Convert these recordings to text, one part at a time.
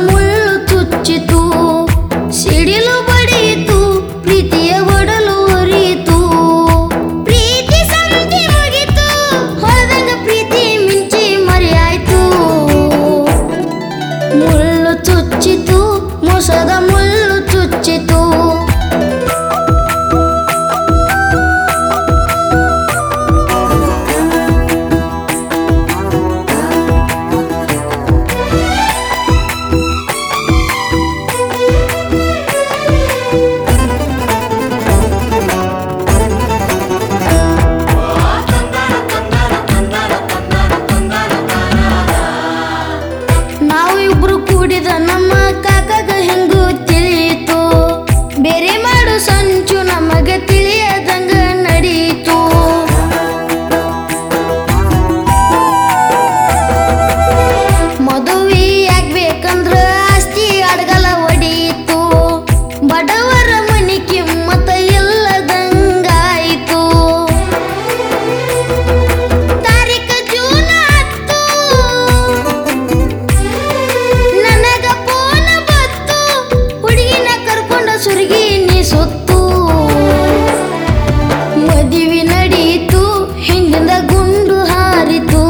ಮುಳ್ಳು ಚುಚ್ಚಿತು, ಸಿಡಿಲು ಬಡಿಯಿತು, ಪ್ರೀತಿಯ ಒಡಲು ಒರಿಯಿತು. ಪ್ರೀತಿ ಸಂಧಿ ಮುಗಿತು, ಹೊಳೆದಂಗ ಪ್ರೀತಿ ಮಿಂಚಿ ಮರೆಯಾಯ್ತು. ಮುಳ್ಳು ಚುಚ್ಚಿತು, ಮೋಸದ ಮುಳ್ಳು ಚುಚ್ಚಿತು. ನಾವು ಇಬ್ರು ಕೂಡಿದ ನಮ್ಮ ಕಾಕಾಗ ಹೆಂಗು ತಿಳಿಯಿತು, ಬೇರೆ ಮಾಡು ಸಂಚು ನಮಗೆ ತಿಳಿಯದಂಗ ನಡೀತು. ಮದುವೆ ಆಗ್ಬೇಕಂದ್ರ ಆಸ್ತಿ ಅಡಗಲ ಒಡೀತು, ಬಡವರ ಮನಿ ಕಿಮ್ಮತ್ತ ಇಲ್ಲದಂಗಾಯಿತು. ತಾರೀಖ ಜೂನ್ 10 ನನಗ ಫೋನ್ ಬತ್ತು, ಹುಡುಗಿನ ಕರ್ಕೊಂಡ ಸುರ್ಗಿ ನೀ ಸುತ್ತು. ಮದುವೆ ನಡೀತು, ಹಿಂದಿಂದ ಗುಂಡು ಹಾರಿತು.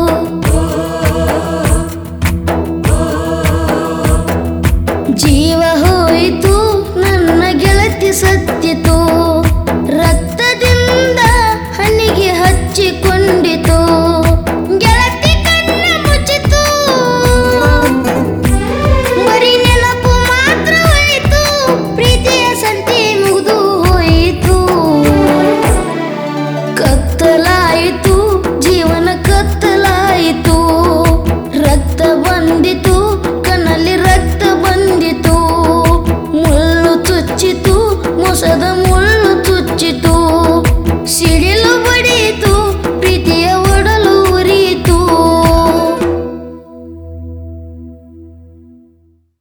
ಜೀವ